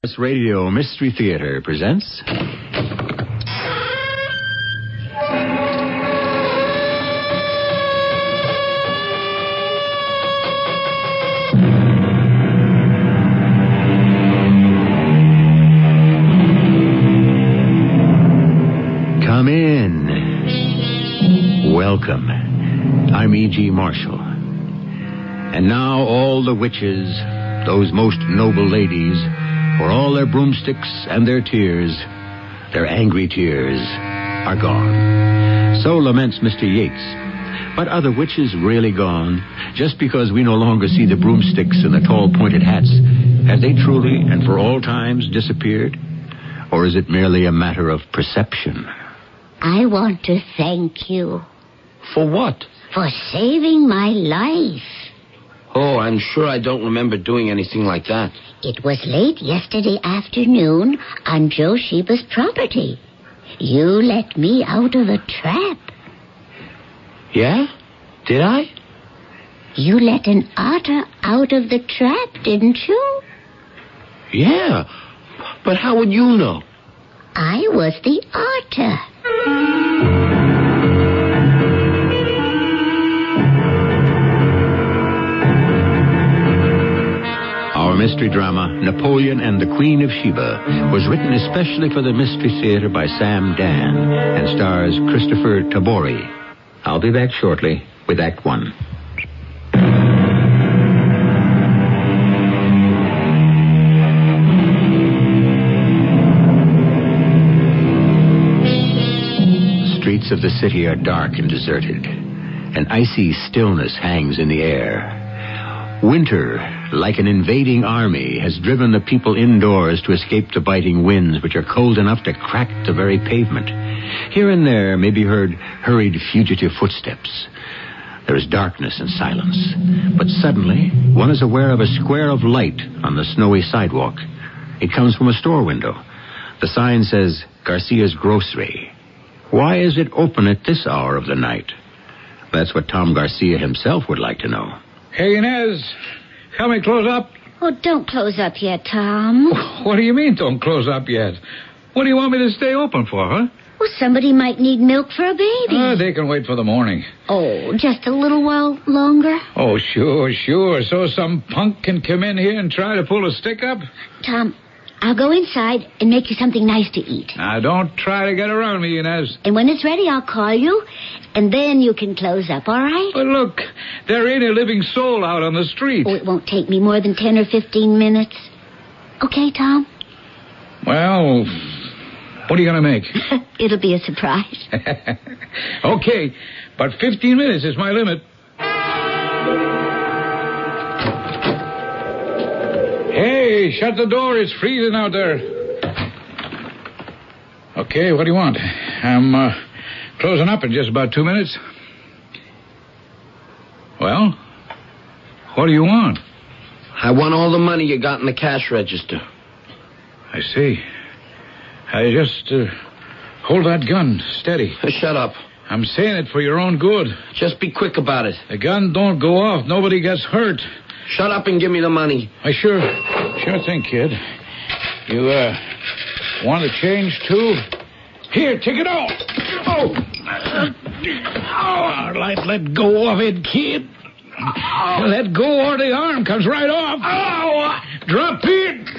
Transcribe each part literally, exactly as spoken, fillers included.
Radio Mystery Theater presents... Come in. Welcome. I'm E G. Marshall. And now all the witches, those most noble ladies, for all their broomsticks and their tears, their angry tears, are gone. So laments Mister Yates. But are the witches really gone? Just because we no longer see the broomsticks and the tall pointed hats, have they truly and for all times disappeared? Or is it merely a matter of perception? I want to thank you. For what? For saving my life. Oh, I'm sure I don't remember doing anything like that. It was late yesterday afternoon on Joe Sheba's property. You let me out of a trap. Yeah? Did I? You let an otter out of the trap, didn't you? Yeah. But how would you know? I was the otter. Our mystery drama, Napoleon and the Queen of Sheba, was written especially for the Mystery Theater by Sam Dan and stars Christopher Tabori. I'll be back shortly with Act One. The streets of the city are dark and deserted. An icy stillness hangs in the air. Winter, like an invading army, has driven the people indoors to escape the biting winds, which are cold enough to crack the very pavement. Here and there may be heard hurried fugitive footsteps. There is darkness and silence. But suddenly, one is aware of a square of light on the snowy sidewalk. It comes from a store window. The sign says, Garcia's Grocery. Why is it open at this hour of the night? That's what Tom Garcia himself would like to know. Hey, Inez, can we close up? Oh, don't close up yet, Tom. What do you mean, don't close up yet? What do you want me to stay open for, huh? Well, somebody might need milk for a baby. Uh, they can wait for the morning. Oh, just a little while longer? Oh, sure, sure. So some punk can come in here and try to pull a stick up? Tom, I'll go inside and make you something nice to eat. Now, don't try to get around me, Inez. And when it's ready, I'll call you, and then you can close up, all right? But look, there ain't a living soul out on the street. Oh, it won't take me more than ten or fifteen minutes. Okay, Tom? Well, what are you going to make? It'll be a surprise. Okay, but fifteen minutes is my limit. Hey, shut the door. It's freezing out there. Okay, what do you want? I'm uh, closing up in just about two minutes. Well, what do you want? I want all the money you got in the cash register. I see. I just uh, hold that gun steady. Shut up. I'm saying it for your own good. Just be quick about it. The gun don't go off. Nobody gets hurt. Shut up and give me the money. I sure, sure thing, kid. You, uh, want to change, too? Here, take it off. Oh. Oh, let, let go of it, kid. Oh. Let go or the arm comes right off. Oh. Drop it.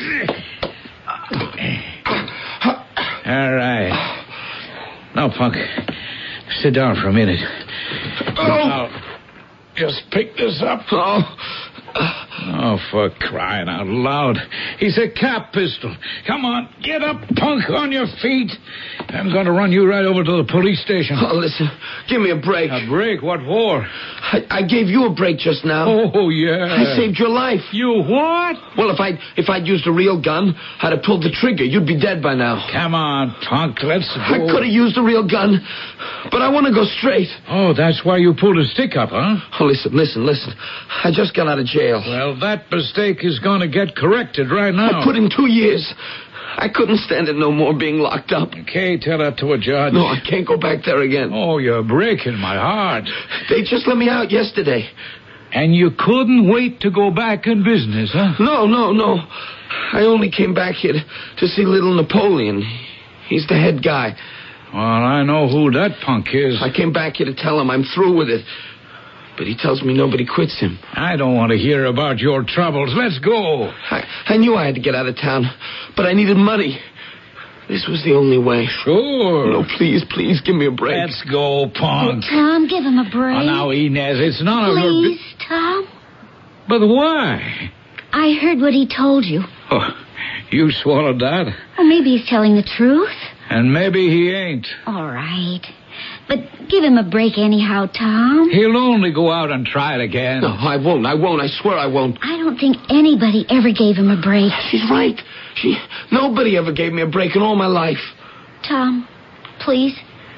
All right. Now, punk, sit down for a minute. Oh. Now, just pick this up. Oh. Oh, for crying out loud. He's a cap pistol. Come on, get up, punk, on your feet. I'm going to run you right over to the police station. Oh, listen, give me a break. A break? What for? I, I gave you a break just now. Oh, yeah. I saved your life. You what? Well, if I'd, if I'd used a real gun, I'd have pulled the trigger. You'd be dead by now. Come on, punk, let's go. I could have used a real gun, but I want to go straight. Oh, that's why you pulled a stick up, huh? Oh, listen, listen, listen. I just got out of jail. Well, that mistake is going to get corrected right now. I put in two years. I couldn't stand it no more being locked up. Okay, tell that to a judge. No, I can't go back there again. Oh, you're breaking my heart. They just let me out yesterday. And you couldn't wait to go back in business, huh? No, no, no. I only came back here to, to see little Napoleon. He's the head guy. Well, I know who that punk is. I came back here to tell him I'm through with it. But he tells me nobody quits him. I don't want to hear about your troubles. Let's go. I, I knew I had to get out of town, but I needed money. This was the only way. Sure. No, please, please, give me a break. Let's go, punk. Tom, give him a break. Oh, now, Inez, it's none of your... Please, Tom. But why? I heard what he told you. Oh, you swallowed that? Well, maybe he's telling the truth. And maybe he ain't. All right. But give him a break anyhow, Tom. He'll only go out and try it again. No, I won't. I won't. I swear I won't. I don't think anybody ever gave him a break. She's right. She, nobody ever gave me a break in all my life. Tom, please.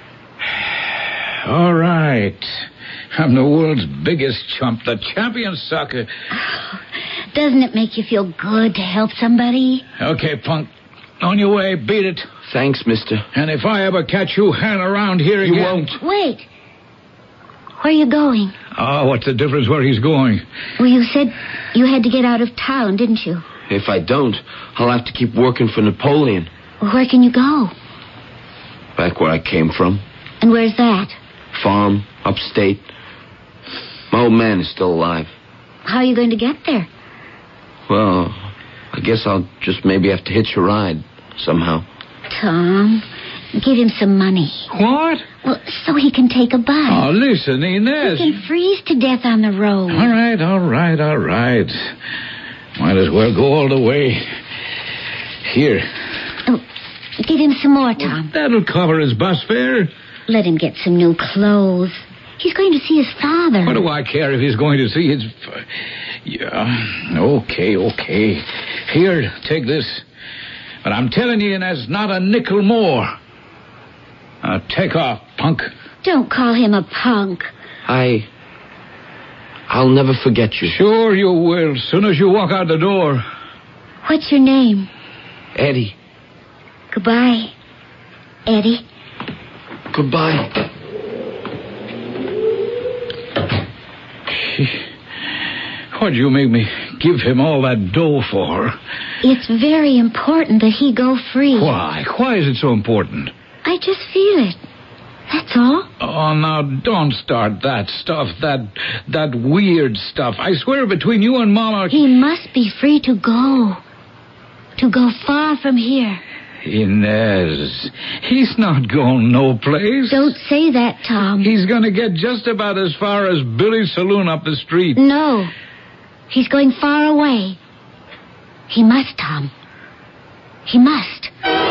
All right. I'm the world's biggest chump, the champion sucker. Doesn't it make you feel good to help somebody? Okay, punk. On your way. Beat it. Thanks, mister. And if I ever catch you hanging around here You again... won't. Wait. Where are you going? Oh, what's the difference where he's going? Well, you said you had to get out of town, didn't you? If I don't, I'll have to keep working for Napoleon. Where can you go? Back where I came from. And where's that? Farm, upstate. My old man is still alive. How are you going to get there? Well, I guess I'll just maybe have to hitch a ride somehow. Tom, give him some money. What? Well, so he can take a bus. Oh, listen, Inez. He can freeze to death on the road. All right, all right, all right. Might as well go all the way. Here. Oh, give him some more, Tom. That'll cover his bus fare. Let him get some new clothes. He's going to see his father. What do I care if he's going to see his... Yeah, okay, okay. Here, take this. But I'm telling you, Inez, not a nickel more. Now, take off, punk. Don't call him a punk. I... I'll never forget you. Sure you will, as soon as you walk out the door. What's your name? Eddie. Goodbye, Eddie. Goodbye. What'd you make me give him all that dough for? It's very important that he go free. Why? Why is it so important? I just feel it. That's all. Oh, now, don't start that stuff, that that weird stuff. I swear between you and Mama... He must be free to go. To go far from here. Inez, he's not going no place. Don't say that, Tom. He's going to get just about as far as Billy's saloon up the street. No. He's going far away. He must, Tom. He must.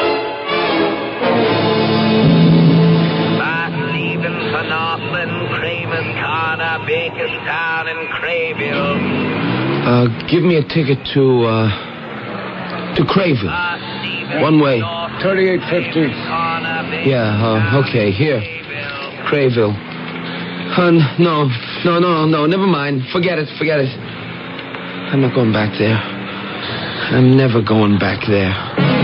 Bakerstown and Crayville. Uh, give me a ticket to, uh, to Crayville. One way. thirty-eight fifty. Yeah, uh, okay, here. Crayville. Hun, no, no, no, no, never mind. Forget it, forget it. I'm not going back there. I'm never going back there.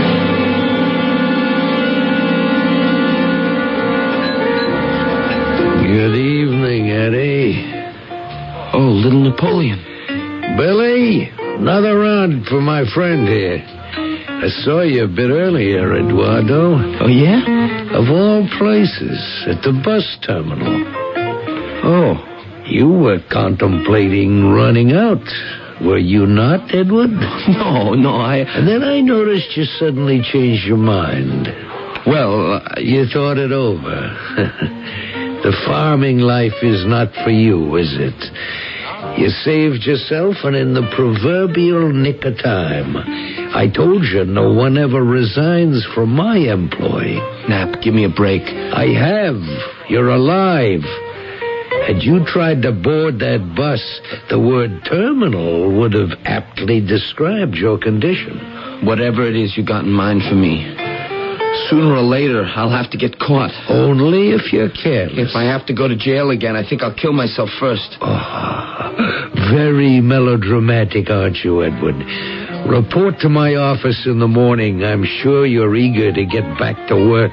Good evening, Eddie. Oh, little Napoleon. Billy, another round for my friend here. I saw you a bit earlier, Eduardo. Oh, yeah? Of all places, at the bus terminal. Oh, you were contemplating running out. Were you not, Edward? No, no, I... And then I noticed you suddenly changed your mind. Well, uh, You thought it over. The farming life is not for you, is it? You saved yourself, and in the proverbial nick of time. I told you no one ever resigns from my employ. Nap, give me a break. I have. You're alive. Had you tried to board that bus, the word terminal would have aptly described your condition. Whatever it is you got in mind for me. Sooner or later, I'll have to get caught. Only if you're careless. If I have to go to jail again, I think I'll kill myself first. Oh, very melodramatic, aren't you, Edward? Report to my office in the morning. I'm sure you're eager to get back to work.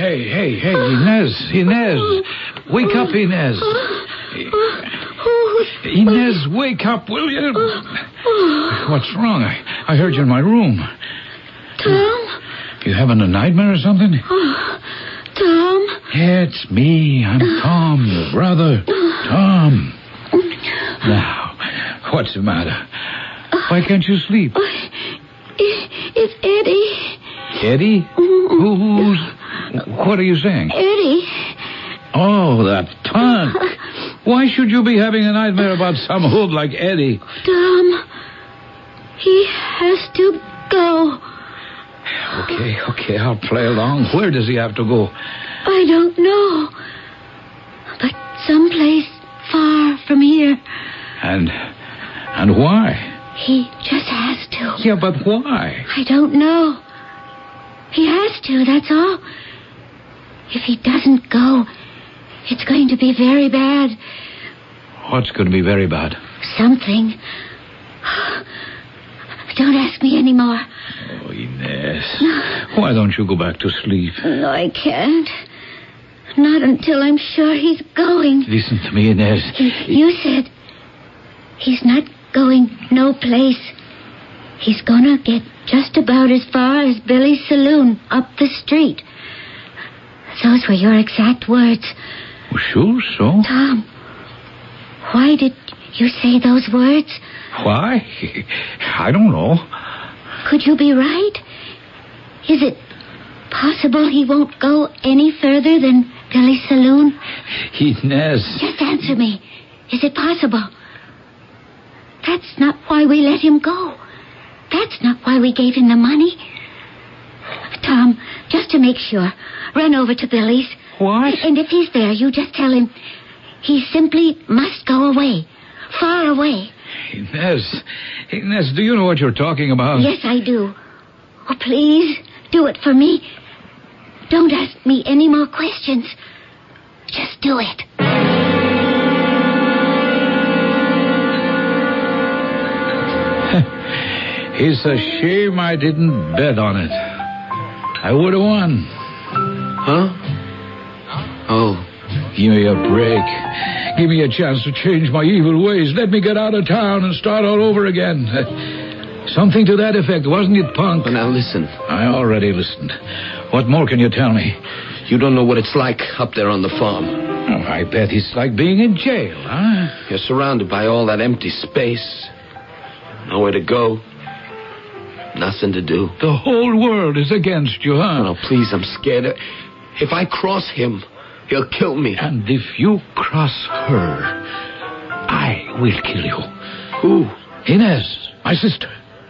Hey, hey, hey, Inez, Inez. Wake up, Inez. Inez, wake up, will you? What's wrong? I, I heard you in my room. Tom? You having a nightmare or something? Oh, Tom? It's me. I'm Tom, your brother. Tom. Now, what's the matter? Why can't you sleep? It's Eddie. Eddie? Who's... What are you saying? Eddie. Oh, that punk. Why should you be having a nightmare about some hood like Eddie? Tom, he has to go. Okay, okay, I'll play along. Where does he have to go? I don't know. But someplace far from here. And... and why? He just has to. Yeah, but why? I don't know. He has to, that's all. If he doesn't go, it's going to be very bad. What's going to be very bad? Something. Don't ask me anymore. Oh, Inez. Why don't you go back to sleep? No, I can't. Not until I'm sure he's going. Listen to me, Inez. You said he's not going no place. He's gonna get just about as far as Billy's saloon up the street. Those were your exact words. Well, sure, so? Tom, why did you say those words? Why? I don't know. Could you be right? Is it possible he won't go any further than Billy's saloon? Inez. Just answer me. Is it possible? That's not why we let him go. That's not why we gave him the money. Tom, just to make sure, run over to Billy's. What? And if he's there, you just tell him he simply must go away. Far away. Inez, Inez, do you know what you're talking about? Yes, I do. Oh, please, do it for me. Don't ask me any more questions. Just do it. It's a shame I didn't bet on it. I would have won. Huh? Oh. Give me a break. Give me a chance to change my evil ways. Let me get out of town and start all over again. Something to that effect, wasn't it, punk? But now listen. I already listened. What more can you tell me? You don't know what it's like up there on the farm. Oh, I bet it's like being in jail, huh? You're surrounded by all that empty space. Nowhere to go. Nothing to do. The whole world is against you, huh? Oh, please, I'm scared. If I cross him, he'll kill me. And if you cross her, I will kill you. Who? Inez, my sister.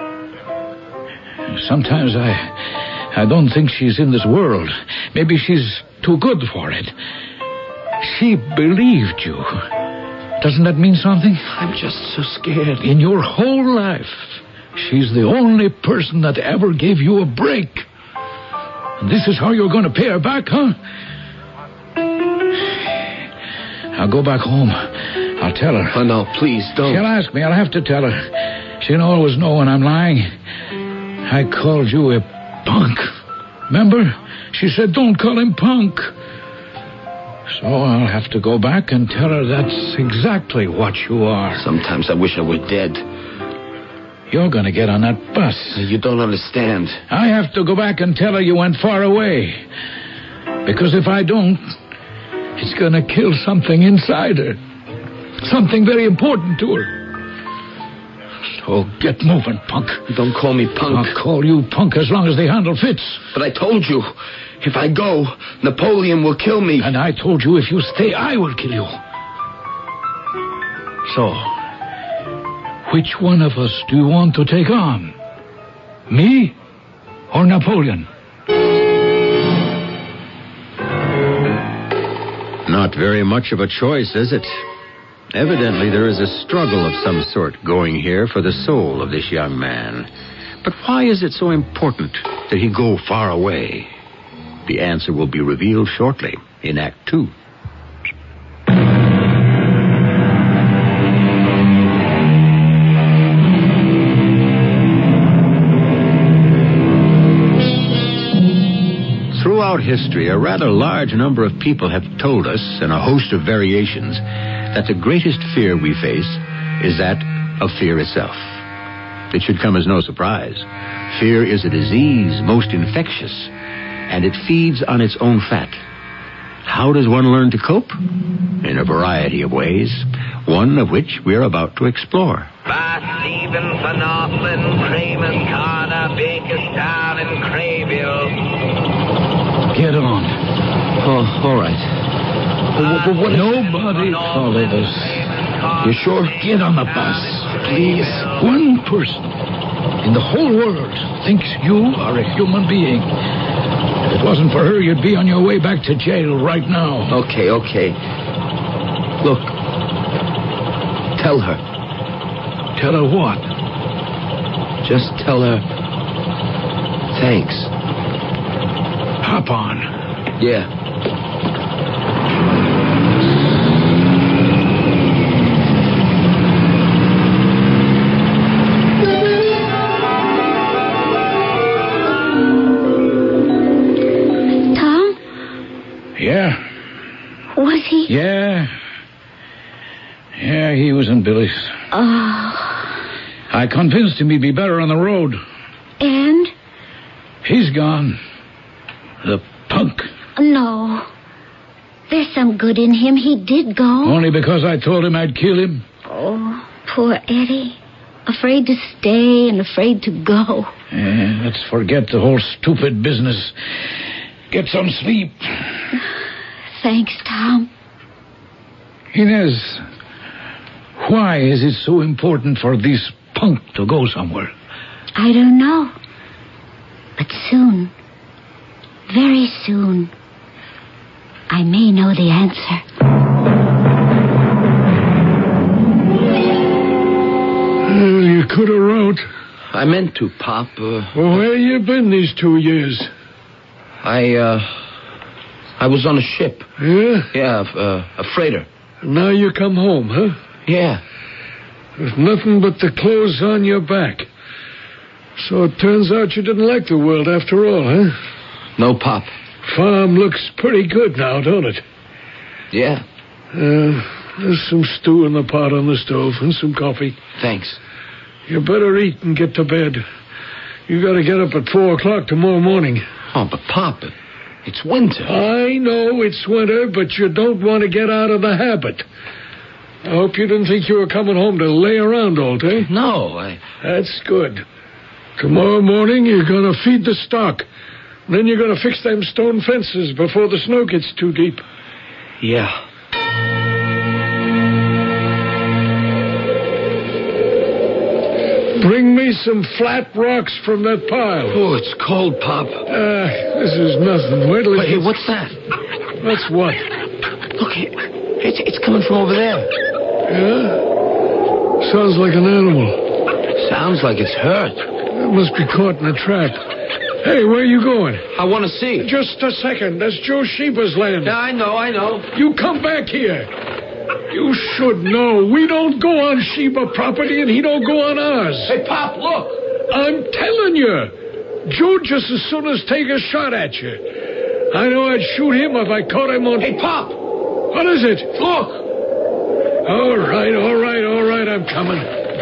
Sometimes I... I don't think she's in this world. Maybe she's too good for it. She believed you. Doesn't that mean something? I'm just so scared. In your whole life, she's the only person that ever gave you a break. And this is how you're going to pay her back, huh? I'll go back home. I'll tell her. Oh, no, please, don't. She'll ask me. I'll have to tell her. She'll always know when I'm lying. I called you a punk. Remember? She said, don't call him punk. So I'll have to go back and tell her that's exactly what you are. Sometimes I wish I were dead. You're going to get on that bus. You don't understand. I have to go back and tell her you went far away. Because if I don't, it's going to kill something inside her. Something very important to her. So get moving, punk. Don't call me punk. I'll call you punk as long as the handle fits. But I told you, if I go, Napoleon will kill me. And I told you if you stay, I will kill you. So, which one of us do you want to take on? Me or Napoleon? Not very much of a choice, is it? Evidently, there is a struggle of some sort going here for the soul of this young man. But why is it so important that he go far away? The answer will be revealed shortly in Act Two. Throughout history, a rather large number of people have told us, in a host of variations, that the greatest fear we face is that of fear itself. It should come as no surprise. Fear is a disease most infectious, and it feeds on its own fat. How does one learn to cope? In a variety of ways, one of which we're about to explore. By Stephen for Northland, Kramer's Corner, Bakerstown, and Crayville. Get on. Oh, all right. But, but what... Nobody followed us. You sure? Get on the bus, please. One person in the whole world thinks you are a human being. If it wasn't for her, you'd be on your way back to jail right now. Okay, okay. Look. Tell her. Tell her what? Just tell her... Thanks. Hop on. Yeah. Yeah. Was he? Yeah. Yeah, he was in Billy's. Oh. I convinced him he'd be better on the road. And? He's gone. The punk. No. There's some good in him. He did go. Only because I told him I'd kill him. Oh, poor Eddie. Afraid to stay and afraid to go. Yeah, let's forget the whole stupid business. Get some sleep. Thanks, Tom. Inez, why is it so important for this punk to go somewhere? I don't know. But soon, very soon, I may know the answer. Well, you could have wrote. I meant to, Pop. Uh, Well, where you been these two years? I, uh... I was on a ship. Yeah? Yeah, uh, a freighter. Now you come home, huh? Yeah. With nothing but the clothes on your back. So it turns out you didn't like the world after all, huh? No, Pop. Farm looks pretty good now, don't it? Yeah. Uh, there's some stew in the pot on the stove and some coffee. Thanks. You better eat and get to bed. You gotta get up at four o'clock tomorrow morning. Oh, but Pop, it's winter. I know it's winter, but you don't want to get out of the habit. I hope you didn't think you were coming home to lay around all day. No, I... That's good. Tomorrow morning, you're going to feed the stock. Then you're going to fix them stone fences before the snow gets too deep. Yeah. Bring me some flat rocks from that pile. Oh, it's cold, Pop. Ah, this is nothing. Wait till it Hey, gets- what's that? That's what? Look, it, it's, it's coming from over there. Yeah? Sounds like an animal. Sounds like it's hurt. It must be caught in a trap. Hey, where are you going? I want to see. Just a second. That's Joe Sheba's land. Yeah, I know, I know. You come back here. You should know. We don't go on Sheba property, and he don't go on ours. Hey, Pop, look. I'm telling you. Joe just as soon as take a shot at you. I know I'd shoot him if I caught him on... Hey, Pop. What is it? Look. All right, all right, all right. I'm coming.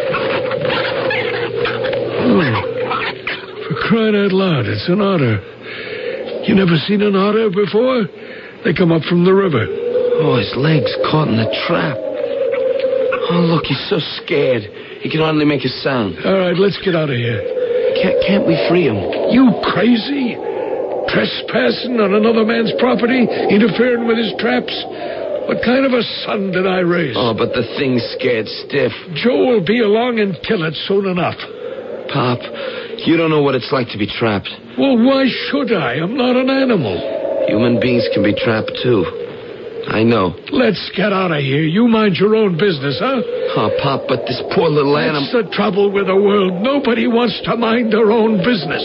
Oh. For crying out loud, it's an otter. You never seen an otter before? They come up from the river. Oh, his leg's caught in the trap. Oh, look, he's so scared. He can hardly make a sound. All right, let's get out of here. Can't, can't we free him? You crazy? Trespassing on another man's property? Interfering with his traps? What kind of a son did I raise? Oh, but the thing's scared stiff. Joe will be along and kill it soon enough. Pop, you don't know what it's like to be trapped. Well, why should I? I'm not an animal. Human beings can be trapped, too. I know. Let's get out of here. You mind your own business, huh? Oh, Pop, but this poor little animal... That's the trouble with the world. Nobody wants to mind their own business.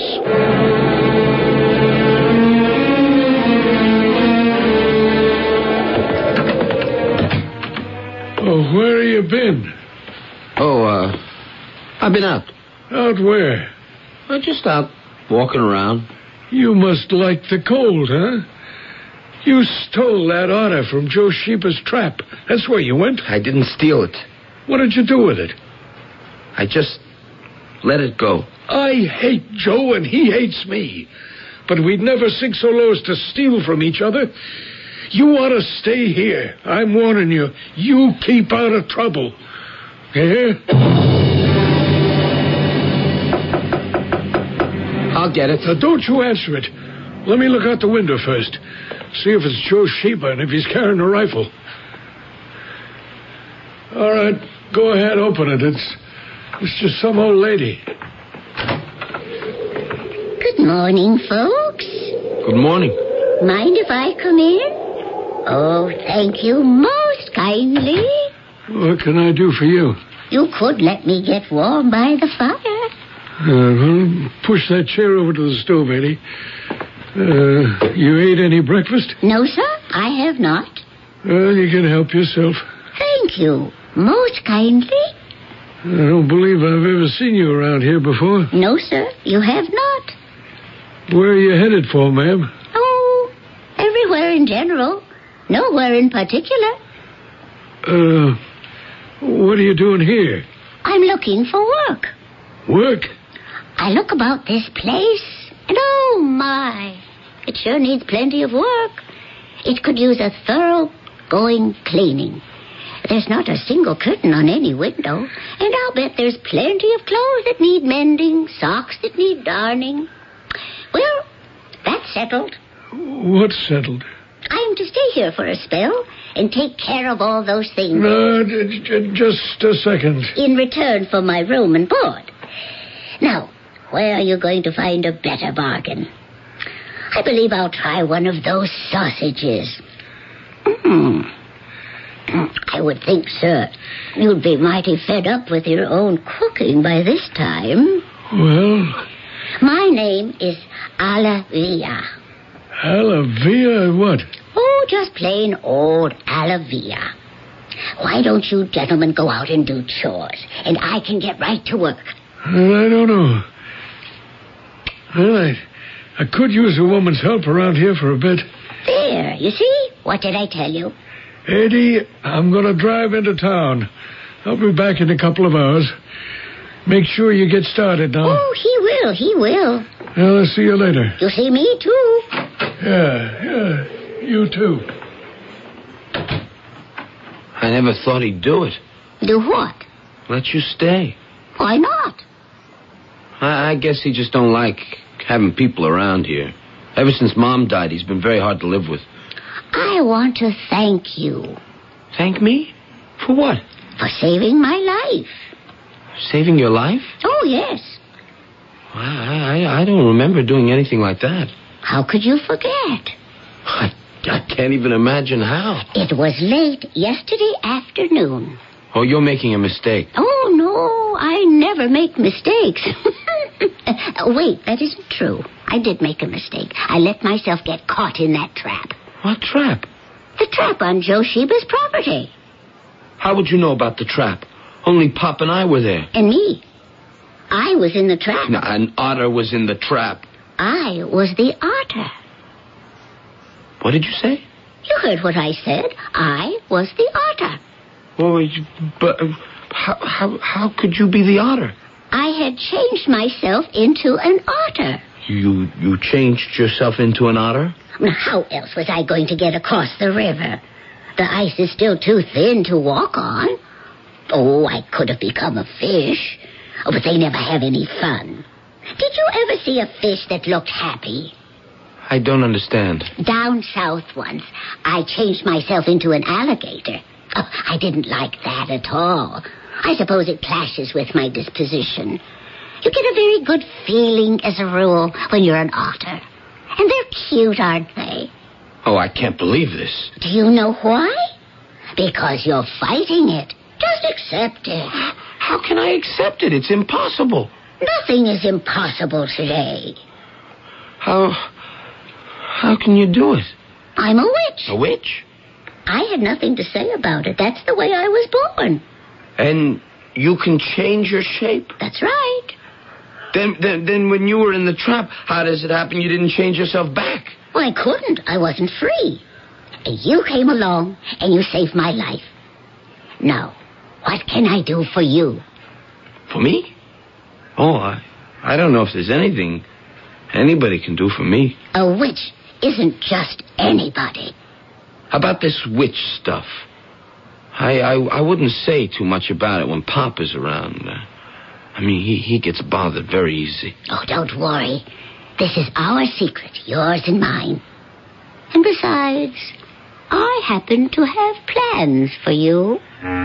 Oh, where have you been? Oh, uh, I've been out. Out where? I'm just out walking around. You must like the cold, huh? You stole that otter from Joe Sheba's trap. That's where you went. I didn't steal it. What did you do with it? I just let it go. I hate Joe and he hates me. But we'd never sink so low as to steal from each other. You ought to stay here. I'm warning you. You keep out of trouble. Here? I'll get it. Now, don't you answer it. Let me look out the window first. See if it's Joe Sheba and if he's carrying a rifle. All right, go ahead, open it. It's, it's just some old lady. Good morning, folks. Good morning. Mind if I come in? Oh, thank you most kindly. What can I do for you? You could let me get warm by the fire. Uh, well, push that chair over to the stove, Eddie. Uh, you ate any breakfast? No, sir, I have not. Well, you can help yourself. Thank you most kindly. I don't believe I've ever seen you around here before. No, sir, you have not. Where are you headed for, ma'am? Oh, everywhere in general. Nowhere in particular. Uh, what are you doing here? I'm looking for work. Work? I look about this place, and oh, my. It sure needs plenty of work. It could use a thorough going cleaning. There's not a single curtain on any window, and I'll bet there's plenty of clothes that need mending, socks that need darning. Well, that's settled. What's settled? I'm to stay here for a spell and take care of all those things. No, j- j- just a second. In return for my room and board. Now, where are you going to find a better bargain? I believe I'll try one of those sausages. Mm. I would think, sir, you'd be mighty fed up with your own cooking by this time. Well? My name is Alavia. Alavia what? Oh, just plain old Alavia. Why don't you gentlemen go out and do chores, and I can get right to work? Well, I don't know. Well, I, I could use a woman's help around here for a bit. There, you see? What did I tell you? Eddie, I'm going to drive into town. I'll be back in a couple of hours. Make sure you get started now. Oh, he will, he will. Well, I'll see you later. You see me, too. Yeah, yeah, you too. I never thought he'd do it. Do what? Let you stay. Why not? I, I guess he just don't like having people around here. Ever since Mom died, he's been very hard to live with. I want to thank you. Thank me? For what? For saving my life. Saving your life? Oh, yes. I, I, I don't remember doing anything like that. How could you forget? I, I can't even imagine how. It was late yesterday afternoon. Oh, you're making a mistake. Oh, no, I never make mistakes. Wait, that isn't true. I did make a mistake. I let myself get caught in that trap. What trap? The trap on Joe Sheba's property. How would you know about the trap? Only Pop and I were there. And me. I was in the trap. No, an otter was in the trap. I was the otter. What did you say? You heard what I said. I was the otter. Well, you, but uh, how, how, how could you be the otter? I had changed myself into an otter. You, you changed yourself into an otter? Now, how else was I going to get across the river? The ice is still too thin to walk on. Oh, I could have become a fish. Oh, but they never have any fun. Did you ever see a fish that looked happy? I don't understand. Down south once, I changed myself into an alligator. Oh, I didn't like that at all. I suppose it clashes with my disposition. You get a very good feeling, as a rule, when you're an otter. And they're cute, aren't they? Oh, I can't believe this. Do you know why? Because you're fighting it. Just accept it. How can I accept it? It's impossible. Nothing is impossible today. How... How can you do it? I'm a witch. A witch? I had nothing to say about it. That's the way I was born. And you can change your shape? That's right. Then, then, then when you were in the trap, how does it happen you didn't change yourself back? Well, I couldn't. I wasn't free. And you came along, and you saved my life. Now, what can I do for you? For me? Oh, I, I don't know if there's anything anybody can do for me. A witch isn't just anybody. How about this witch stuff? I, I, I wouldn't say too much about it when Pop is around. Uh, I mean, he, he gets bothered very easy. Oh, don't worry. This is our secret, yours and mine. And besides, I happen to have plans for you.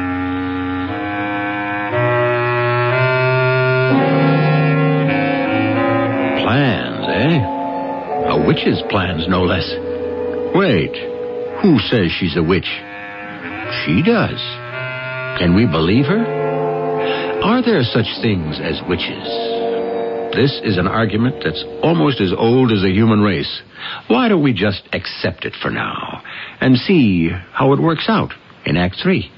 Plans, eh? A witch's plans, no less. Wait, who says she's a witch? She does. Can we believe her? Are there such things as witches? This is an argument that's almost as old as the human race. Why don't we just accept it for now and see how it works out in Act Three?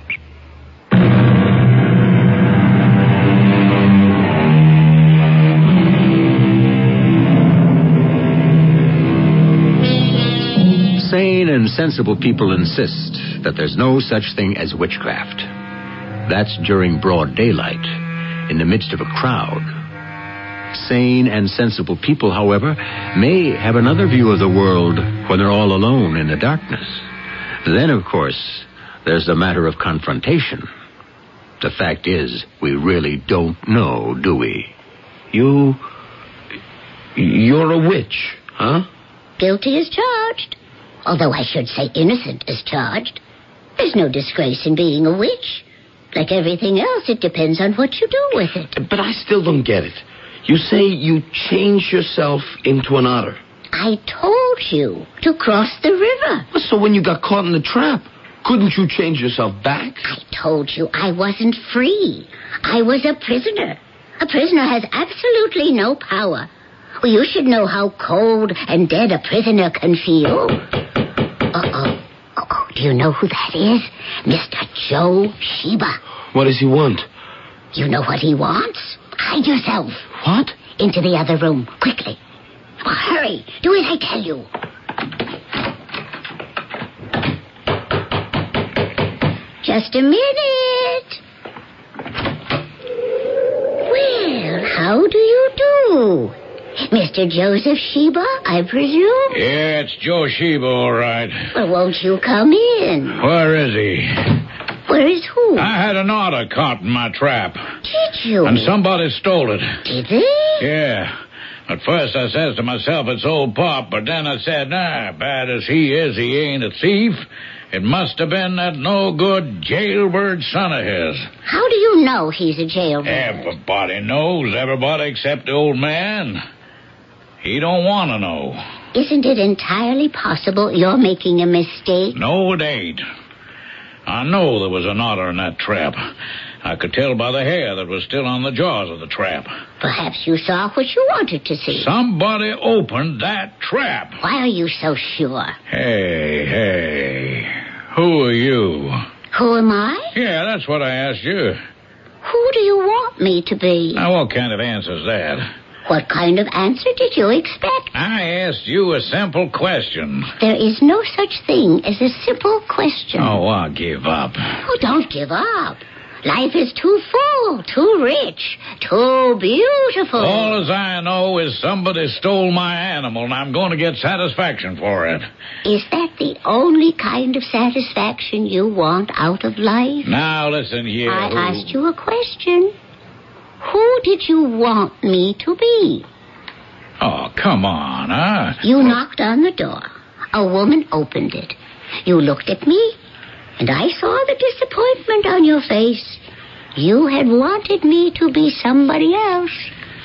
Sane and sensible people insist that there's no such thing as witchcraft. That's during broad daylight, in the midst of a crowd. Sane and sensible people, however, may have another view of the world when they're all alone in the darkness. Then, of course, there's the matter of confrontation. The fact is, we really don't know, do we? You... You're a witch, huh? Guilty as charged. Although I should say innocent as charged. There's no disgrace in being a witch. Like everything else, it depends on what you do with it. But I still don't get it. You say you change yourself into an otter. I told you to cross the river. So when you got caught in the trap, couldn't you change yourself back? I told you I wasn't free. I was a prisoner. A prisoner has absolutely no power. Well, you should know how cold and dead a prisoner can feel. Uh-oh. Oh, do you know who that is? Mister Joe Sheba. What does he want? You know what he wants? Hide yourself. What? Into the other room, quickly. Well, hurry. Do as I tell you. Just a minute. Well, how do you do? Mister Joseph Sheba, I presume? Yeah, it's Joe Sheba, all right. Well, won't you come in? Where is he? Where is who? I had an otter caught in my trap. Did you? And somebody stole it. Did they? Yeah. At first I says to myself, it's old Pop, but then I said, nah, bad as he is, he ain't a thief. It must have been that no-good jailbird son of his. How do you know he's a jailbird? Everybody knows, everybody except the old man. He don't want to know. Isn't it entirely possible you're making a mistake? No, it ain't. I know there was an otter in that trap. I could tell by the hair that was still on the jaws of the trap. Perhaps you saw what you wanted to see. Somebody opened that trap. Why are you so sure? Hey, hey. Who are you? Who am I? Yeah, that's what I asked you. Who do you want me to be? Now, what kind of answer's that? What kind of answer did you expect? I asked you a simple question. There is no such thing as a simple question. Oh, I'll give up. Oh, don't give up. Life is too full, too rich, too beautiful. All as I know is somebody stole my animal, and I'm going to get satisfaction for it. Is that the only kind of satisfaction you want out of life? Now, listen here. I who... asked you a question. Who did you want me to be? Oh, come on, huh? You knocked on the door. A woman opened it. You looked at me, and I saw the disappointment on your face. You had wanted me to be somebody else.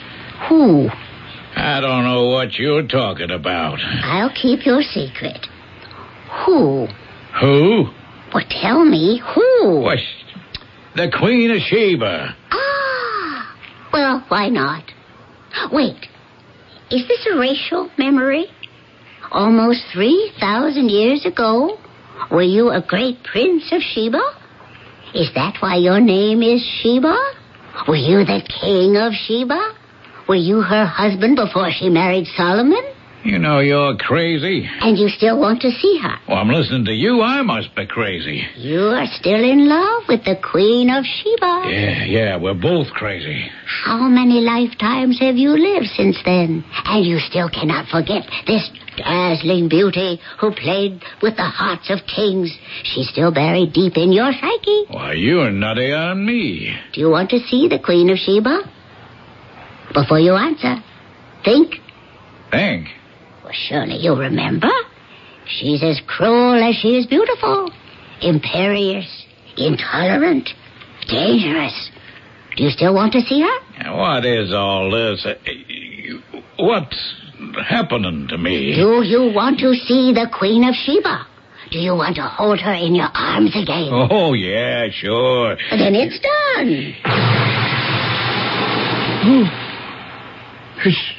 Who? I don't know what you're talking about. I'll keep your secret. Who? Who? Well, tell me who. Why, the Queen of Sheba. Ah, well, why not? Wait, is this a racial memory? Almost three thousand years ago, were you a great prince of Sheba? Is that why your name is Sheba? Were you the king of Sheba? Were you her husband before she married Solomon? You know you're crazy. And you still want to see her? Well, I'm listening to you. I must be crazy. You are still in love with the Queen of Sheba. Yeah, yeah, we're both crazy. How many lifetimes have you lived since then? And you still cannot forget this dazzling beauty who played with the hearts of kings. She's still buried deep in your psyche. Why, you're nutty on me. Do you want to see the Queen of Sheba? Before you answer, think. Think? Well, surely you remember. She's as cruel as she is beautiful. Imperious, intolerant, dangerous. Do you still want to see her? What is all this? What's happening to me? Do you want to see the Queen of Sheba? Do you want to hold her in your arms again? Oh, yeah, sure. Then it's done. Who is...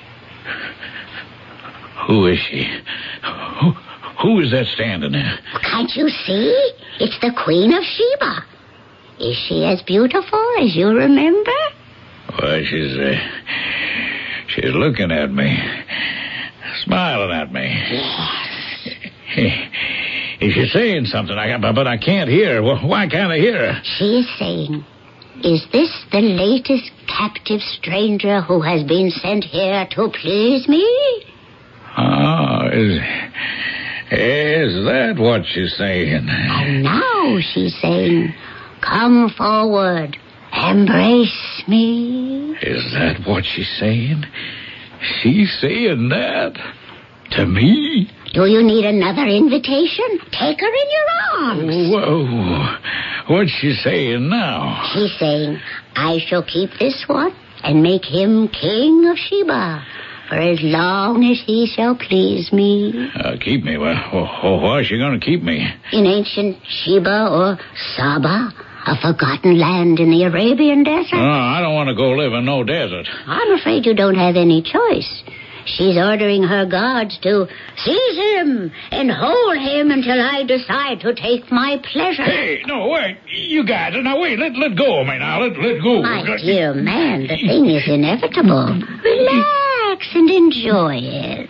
Who is she? Who, who is that standing there? Can't you see? It's the Queen of Sheba. Is she as beautiful as you remember? Why, she's, uh, she's looking at me, smiling at me. Yes. She's saying something, I, but I can't hear. Why can't I hear her? She's saying, is this the latest captive stranger who has been sent here to please me? Oh, is, is that what she's saying? And now she's saying, come forward, embrace me. Is that what she's saying? She's saying that? To me? Do you need another invitation? Take her in your arms. Whoa. What's she saying now? She's saying, I shall keep this one and make him king of Sheba for as long as he shall please me. Uh, keep me? Well, why is she going to keep me? In ancient Sheba or Saba, a forgotten land in the Arabian desert. Oh, I don't want to go live in no desert. I'm afraid you don't have any choice. She's ordering her guards to seize him and hold him until I decide to take my pleasure. Hey, no, wait. You guys, now wait. Let, let go of me now. Let, let go. My dear man, the thing is inevitable. Relax and enjoy it.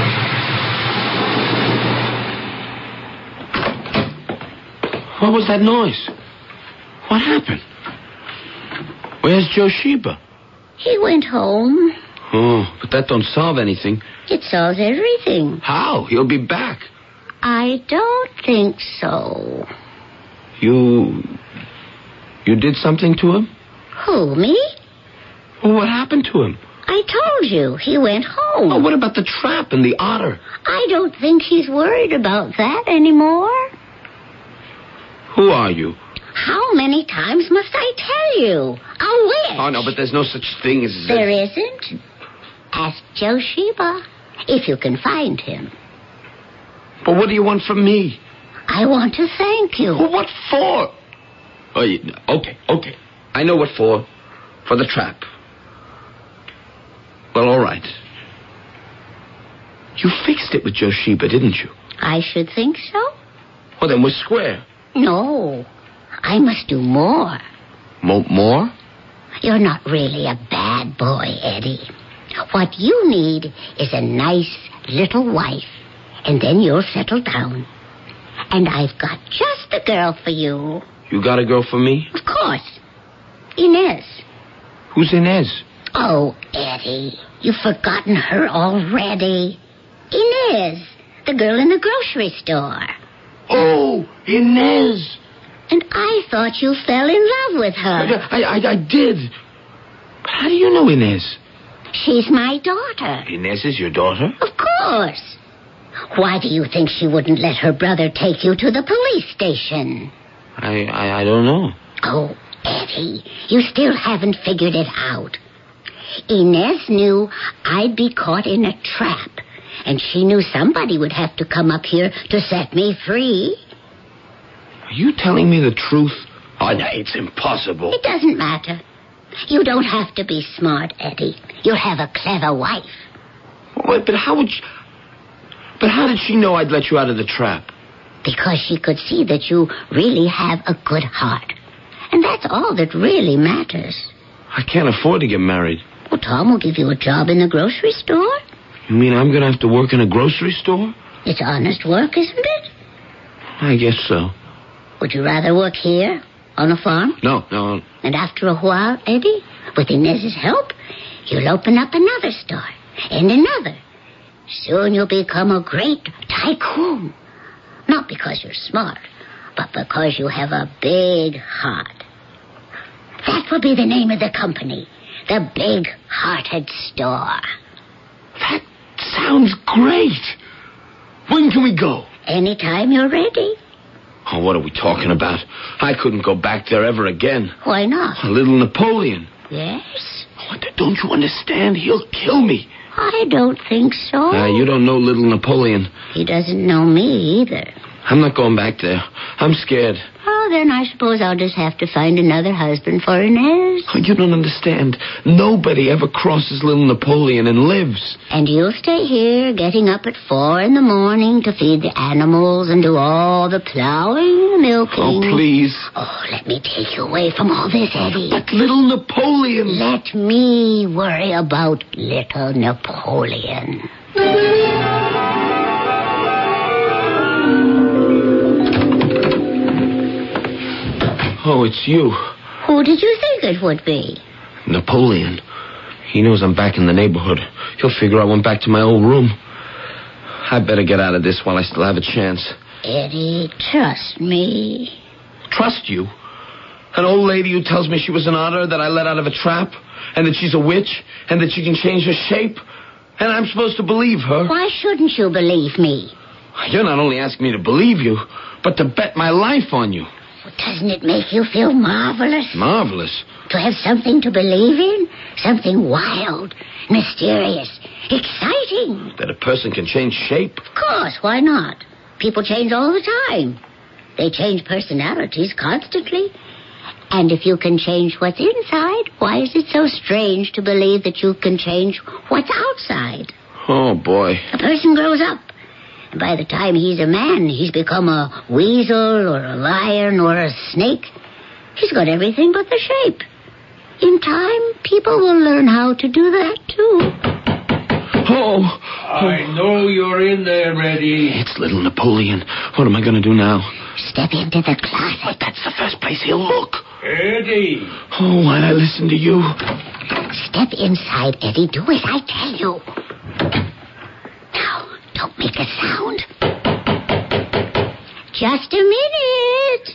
What was that noise? What happened? Where's Joe Sheba? He went home. Oh, but that don't solve anything. It solves everything. How? He'll be back. I don't think so. You... You did something to him? Who, me? Well, what happened to him? I told you. He went home. Oh, what about the trap and the otter? I don't think he's worried about that anymore. Who are you? How many times must I tell you? A witch. Oh, no, but there's no such thing as... There isn't. Ask Joe Sheba, if you can find him. But what do you want from me? I want to thank you. Well, what for? Oh, you, okay, okay. I know what for. For the trap. Well, all right. You fixed it with Joe Sheba, didn't you? I should think so. Well, then we're square. No, I must do more. Mo- more? You're not really a bad boy, Eddie. What you need is a nice little wife, and then you'll settle down. And I've got just the girl for you. You got a girl for me? Of course. Inez. Who's Inez? Oh, Eddie, you've forgotten her already. Inez, the girl in the grocery store. Oh, Inez. And I thought you fell in love with her. I, I, I did. But how do you know Inez? She's my daughter. Inez is your daughter? Of course. Why do you think she wouldn't let her brother take you to the police station? I, I, I don't know. Oh, Eddie, you still haven't figured it out. Inez knew I'd be caught in a trap, and she knew somebody would have to come up here to set me free. Are you telling me the truth? Oh, no, it's impossible. It doesn't matter. You don't have to be smart, Eddie. You'll have a clever wife. Wait, but how would she... But how did she know I'd let you out of the trap? Because she could see that you really have a good heart. And that's all that really matters. I can't afford to get married. Well, Tom will give you a job in the grocery store. You mean I'm going to have to work in a grocery store? It's honest work, isn't it? I guess so. Would you rather work here, on a farm? No, no. And after a while, Eddie, with Inez's help, you'll open up another store, and another. Soon you'll become a great tycoon. Not because you're smart, but because you have a big heart. That will be the name of the company, the Big Hearted Store. That sounds great. When can we go? Anytime you're ready. Oh, what are we talking about? I couldn't go back there ever again. Why not? A little Napoleon. Yes? Oh, don't you understand? He'll kill me. I don't think so. Uh, you don't know little Napoleon. He doesn't know me either. I'm not going back there. I'm scared. Oh, then I suppose I'll just have to find another husband for Inez. Oh, you don't understand. Nobody ever crosses little Napoleon and lives. And you'll stay here, getting up at four in the morning to feed the animals and do all the plowing and milking. Oh, please. Oh, let me take you away from all this, Eddie. But little Napoleon... Let me worry about little Napoleon. Oh, it's you. Who did you think it would be? Napoleon. He knows I'm back in the neighborhood. He'll figure I went back to my old room. I better get out of this while I still have a chance. Eddie, trust me. Trust you? An old lady who tells me she was an otter that I let out of a trap, and that she's a witch, and that she can change her shape, and I'm supposed to believe her? Why shouldn't you believe me? You're not only asking me to believe you, but to bet my life on you. Doesn't it make you feel marvelous? Marvelous? To have something to believe in? Something wild, mysterious, exciting. That a person can change shape? Of course, why not? People change all the time. They change personalities constantly. And if you can change what's inside, why is it so strange to believe that you can change what's outside? Oh, boy. A person grows up. And by the time he's a man, he's become a weasel or a lion or a snake. He's got everything but the shape. In time, people will learn how to do that, too. Oh. I know you're in there, Eddie. It's little Napoleon. What am I going to do now? Step into the closet. But that's the first place he'll look. Eddie. Oh, why'd I listen to you? Step inside, Eddie. Do as I tell you. Now, don't make a sound. Just a minute.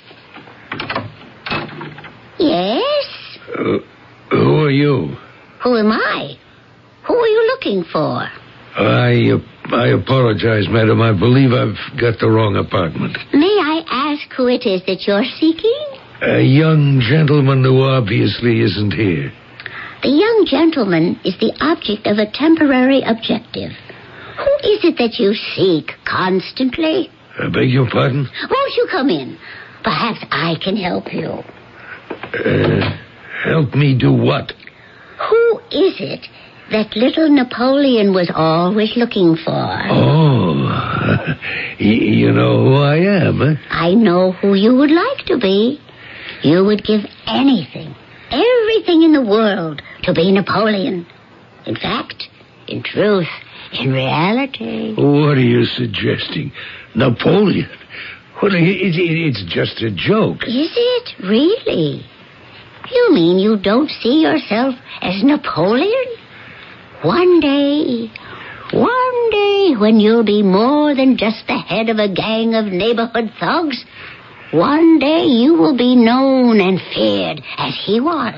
Yes? Uh, who are you? Who am I? Who are you looking for? I, uh, I apologize, madam. I believe I've got the wrong apartment. May I ask who it is that you're seeking? A young gentleman who obviously isn't here. The young gentleman is the object of a temporary objective. Who is it that you seek constantly? I beg your pardon? Won't you come in? Perhaps I can help you. Uh, help me do what? Who is it that little Napoleon was always looking for? Oh, y- you know who I am, eh? I know who you would like to be. You would give anything, everything in the world to be Napoleon. In fact, in truth, in reality. What are you suggesting? Napoleon? Well, it, it, it's just a joke. Is it really? You mean you don't see yourself as Napoleon? One day, one day when you'll be more than just the head of a gang of neighborhood thugs, one day you will be known and feared as he was.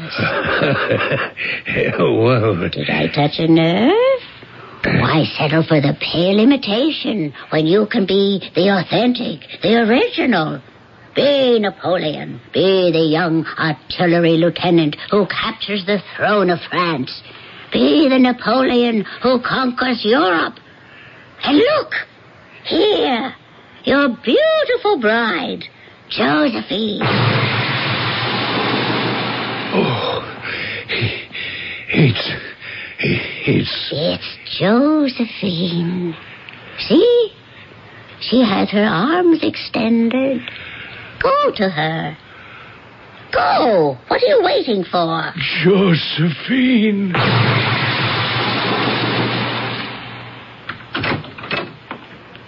Well, did I touch a nerve? Why settle for the pale imitation when you can be the authentic, the original? Be Napoleon. Be the young artillery lieutenant who captures the throne of France. Be the Napoleon who conquers Europe. And look, here, your beautiful bride, Josephine. Oh, it's, it's... It's Josephine. See? She has her arms extended. Go to her. Go. What are you waiting for? Josephine.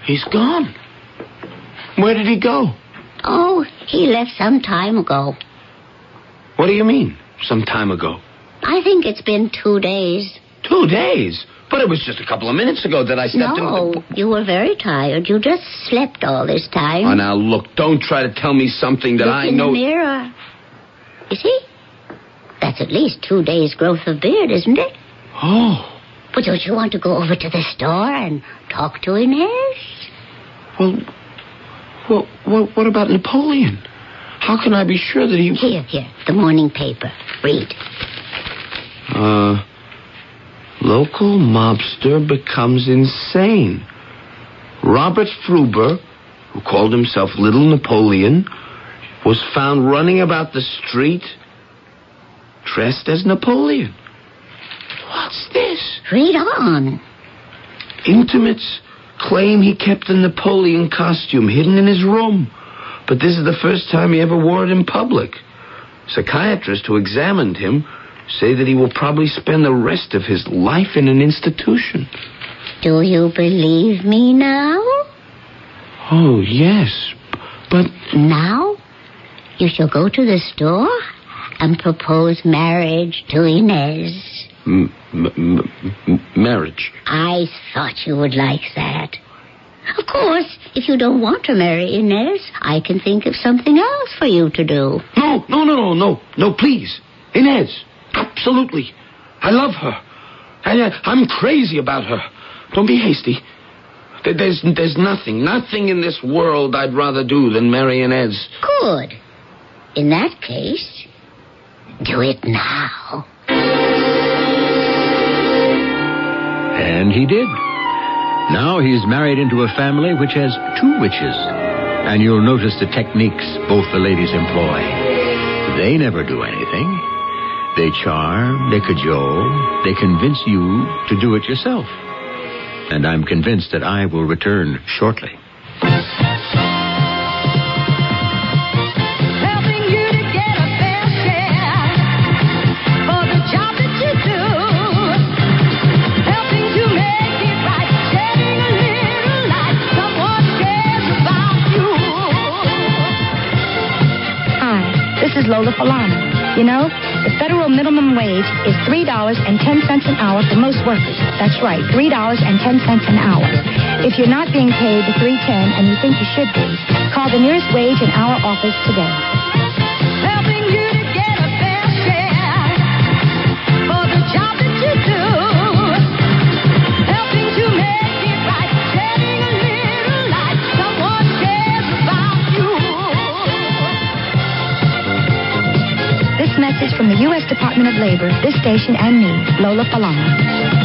He's gone. Where did he go? Oh, he left some time ago. What do you mean, some time ago? I think it's been two days. Two days? But it was just a couple of minutes ago that I stepped no, into the... you were very tired. You just slept all this time. Oh, now, look, don't try to tell me something that look I in know... the mirror. You see? That's at least two days' growth of beard, isn't it? Oh. But don't you want to go over to the store and talk to Inez? Well, well, well, what about Napoleon? How can I be sure that he... Here, here, the morning paper. Read. Uh... Local mobster becomes insane. Robert Fruber, who called himself Little Napoleon, was found running about the street dressed as Napoleon. What's this? Read on. Intimates claim he kept the Napoleon costume hidden in his room, but this is the first time he ever wore it in public. Psychiatrists who examined him say that he will probably spend the rest of his life in an institution. Do you believe me now? Oh, yes, but... Now, you shall go to the store and propose marriage to Inez. M- m- m- marriage? I thought you would like that. Of course, if you don't want to marry Inez, I can think of something else for you to do. No, no, no, no, no, no, please. Inez. Absolutely. I love her. I, I'm crazy about her. Don't be hasty. There's, there's nothing, nothing in this world I'd rather do than marry Inez. Good. In that case, do it now. And he did. Now he's married into a family which has two witches. And you'll notice the techniques both the ladies employ. They never do anything. They charm, they cajole, they convince you to do it yourself. And I'm convinced that I will return shortly. Helping you to get a fair share for the job that you do. Helping to make it right, shedding a little light. Someone cares about you. Hi, this is Lola Falana. You know, the federal minimum wage is three dollars and ten cents an hour for most workers. That's right, three dollars and ten cents an hour. If you're not being paid the three dollars and ten cents and you think you should be, call the nearest wage and hour office today. Helping you to get a fair share for the job that you do. Helping to make it right, shedding a little light. Someone cares about you. This message from the U S Department of Labor, this station, and me, Lola Falana.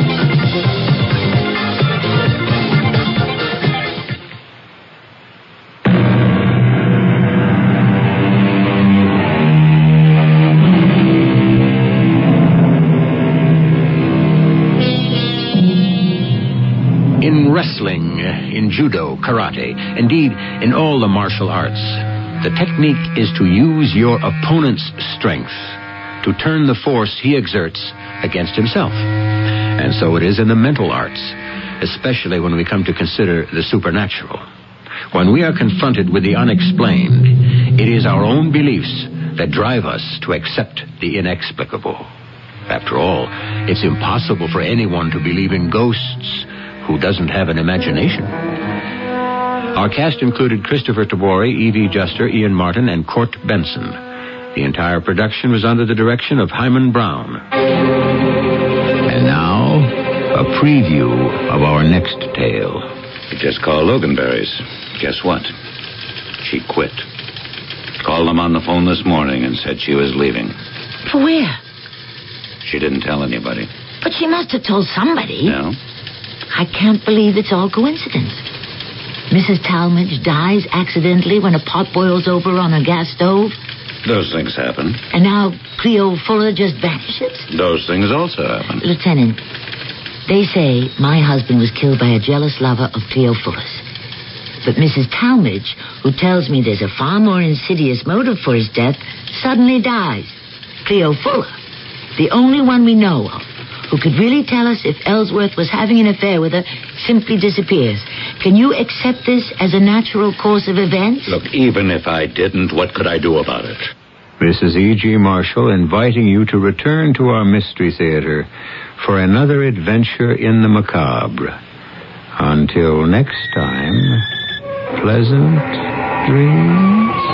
In wrestling, in judo, karate, indeed, in all the martial arts, the technique is to use your opponent's strength to turn the force he exerts against himself. And so it is in the mental arts, especially when we come to consider the supernatural. When we are confronted with the unexplained, it is our own beliefs that drive us to accept the inexplicable. After all, it's impossible for anyone to believe in ghosts who doesn't have an imagination. Our cast included Christopher Tabori, Evie Juster, Ian Martin, and Court Benson. The entire production was under the direction of Hyman Brown. And now, a preview of our next tale. You just called Loganberry's. Guess what? She quit. Called them on the phone this morning and said she was leaving. For where? She didn't tell anybody. But she must have told somebody. No? I can't believe it's all coincidence. Missus Talmadge dies accidentally when a pot boils over on a gas stove. Those things happen. And now Cleo Fuller just vanishes? Those things also happen. Lieutenant, they say my husband was killed by a jealous lover of Cleo Fuller's. But Missus Talmadge, who tells me there's a far more insidious motive for his death, suddenly dies. Cleo Fuller, the only one we know of, who could really tell us if Ellsworth was having an affair with her, simply disappears. Can you accept this as a natural course of events? Look, even if I didn't, what could I do about it? This is E G. Marshall inviting you to return to our Mystery Theater for another adventure in the macabre. Until next time, pleasant dreams.